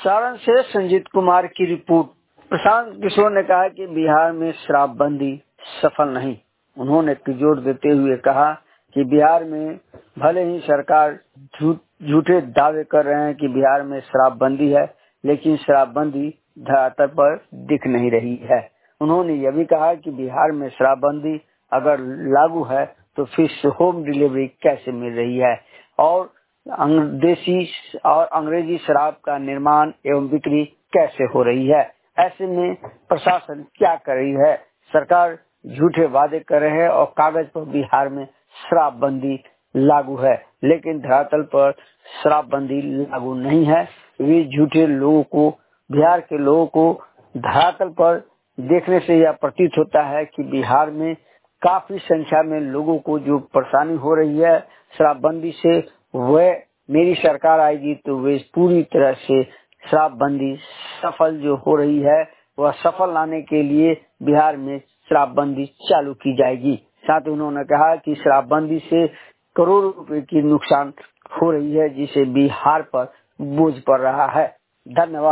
सारण से संजीत कुमार की रिपोर्ट। प्रशांत किशोर ने कहा कि बिहार में शराबबंदी सफल नहीं। उन्होंने जोर देते हुए कहा कि बिहार में भले ही सरकार झूठे दावे कर रहे हैं कि बिहार में शराबबंदी है, लेकिन शराबबंदी धरातल पर दिख नहीं रही है। उन्होंने यह भी कहा कि बिहार में शराबबंदी अगर लागू है तो फिर होम डिलीवरी कैसे मिल रही है और देसी और अंग्रेजी शराब का निर्माण एवं बिक्री कैसे हो रही है। ऐसे में प्रशासन क्या कर रही है? सरकार झूठे वादे कर रहे हैं और कागज पर बिहार में शराबबंदी लागू है, लेकिन धरातल पर शराबबंदी लागू नहीं है। वे झूठे लोगों को, बिहार के लोगों को धरातल पर देखने से यह प्रतीत होता है कि बिहार में काफी संख्या में लोगों को जो परेशानी हो रही है शराबबंदी से, वह मेरी सरकार आएगी तो वे पूरी तरह से शराबबंदी सफल जो हो रही है वह सफल लाने के लिए बिहार में शराबबंदी चालू की जाएगी। साथ ही उन्होंने कहा कि शराबबंदी से करोड़ों रुपए की नुकसान हो रही है, जिसे बिहार पर बोझ पड़ रहा है। धन्यवाद।